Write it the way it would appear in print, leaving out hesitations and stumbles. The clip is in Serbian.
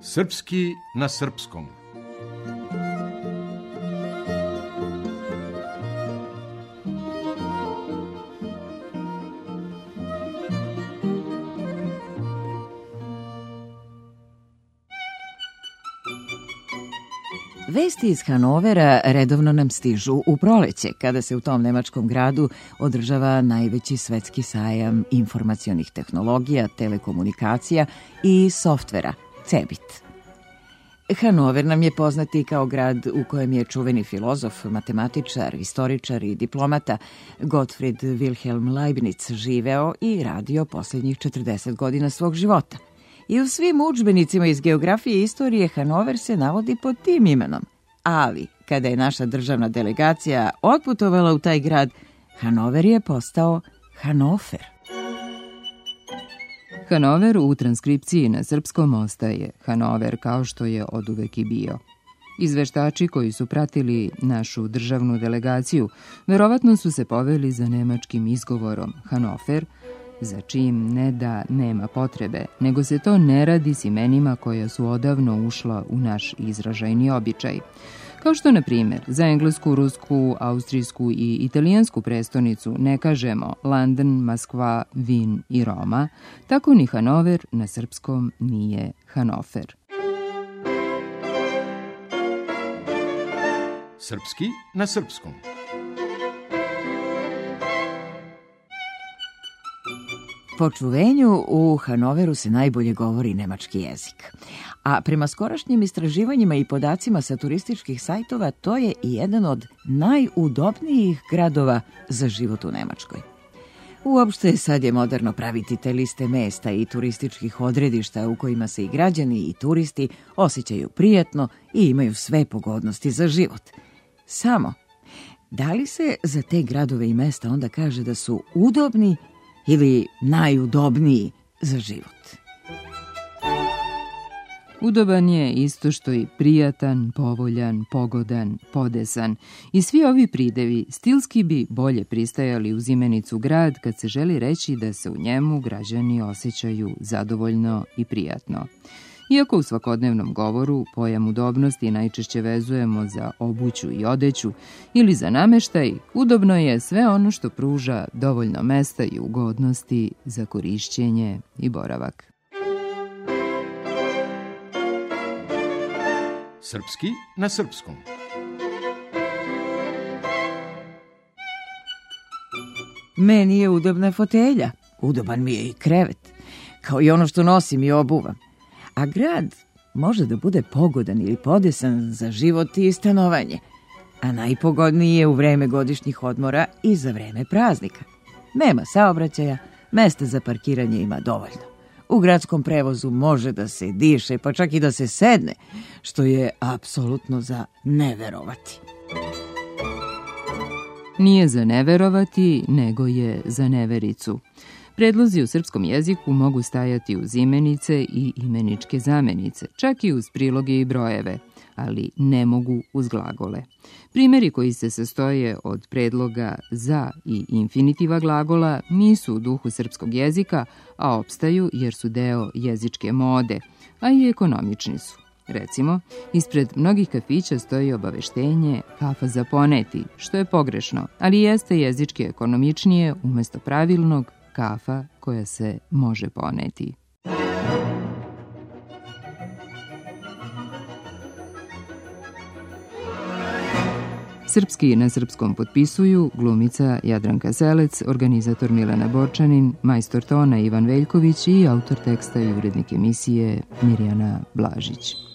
Srpski na srpskom. Vesti iz Hanovera redovno nam stižu u proleće, kada se u tom nemačkom gradu održava najveći svetski sajam informacionih tehnologija, telekomunikacija i softvera, CeBIT. Hanover nam je poznat i kao grad u kojem je čuveni filozof, matematičar, istoričar i diplomata Gottfried Wilhelm Leibniz živeo i radio posljednjih 40 godina svog života. I u svim udžbenicima iz geografije i istorije Hanover se navodi pod tim imenom. Ali, kada je naša državna delegacija otputovala u taj grad, Hanover je postao Hanofer. Hanover u transkripciji na srpskom ostaje Hanover kao što je oduvek i bio. Izveštači koji su pratili našu državnu delegaciju verovatno su se poveli za nemačkim izgovorom Hanofer, za čim ne da nema potrebe, nego se to ne radi s imenima koja su odavno ušla u naš izražajni običaj. Kao što, na primjer, za englesku, rusku, austrijsku i italijansku prestonicu ne kažemo London, Moskva, Vin i Roma, tako ni Hanover na srpskom nije Hanofer. Srpski na srpskom. Po čuvenju, u Hanoveru se najbolje govori nemački jezik. A prema skorašnjim istraživanjima i podacima sa turističkih sajtova, to je i jedan od najudobnijih gradova za život u Nemačkoj. Uopšte sad je moderno praviti te liste mesta i turističkih odredišta u kojima se i građani i turisti osjećaju prijatno i imaju sve pogodnosti za život. Samo, da li se za te gradove i mesta onda kaže da su udobni ili najudobniji za život? Udoban je isto što i prijatan, povoljan, pogodan, podesan. I svi ovi pridevi stilski bi bolje pristajali uz imenicu grad kad se želi reći da se u njemu građani osjećaju zadovoljno i prijatno. Iako u svakodnevnom govoru pojam udobnosti najčešće vezujemo za obuću i odeću ili za nameštaj, udobno je sve ono što pruža dovoljno mesta i ugodnosti za korišćenje i boravak. Srpski na srpskom. Meni je udobna fotelja, udoban mi je i krevet, kao i ono što nosim i obuvam. A grad može da bude pogodan ili podesan za život i stanovanje, a najpogodniji je u vreme godišnjih odmora i za vreme praznika. Nema saobraćaja, mesta za parkiranje ima dovoljno. U gradskom prevozu može da se diše, pa čak i da se sedne, što je apsolutno za neverovati. Nije za neverovati, nego je za nevericu. Predlozi u srpskom jeziku mogu stajati uz imenice i imeničke zamenice, čak i uz priloge i brojeve, ali ne mogu uz glagole. Primjeri koji se sastoje od predloga za i infinitiva glagola nisu u duhu srpskog jezika, a opstaju jer su deo jezičke mode, a i ekonomični su. Recimo, ispred mnogih kafića stoji obaveštenje kafa za poneti, što je pogrešno, ali jeste jezički ekonomičnije umjesto pravilnog kafa koja se može poneti. Srpski na srpskom potpisuju glumica Jadranka Selec, organizator Milena Borčanin, majstor tona Ivan Veljković i autor teksta i urednik emisije Mirjana Blažić.